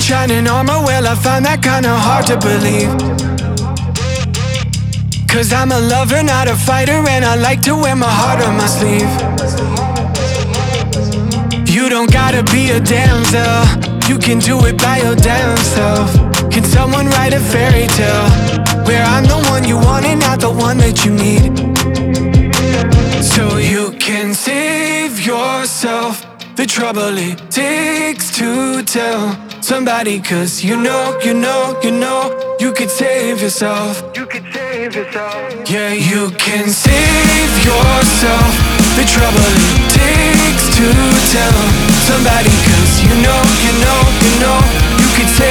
shining armor, well I find that kinda hard to believe. Cause I'm a lover, not a fighter, and I like to wear my heart on my sleeve. You don't gotta be a damsel, you can do it by your damn self. Can someone write a fairy tale where I'm the one you want and not the one that you need? So you can save yourself the trouble it takes to tell somebody, cause you know you could save yourself. You could save yourself. Yeah, you can save yourself the trouble it takes to tell somebody, cause you know you could save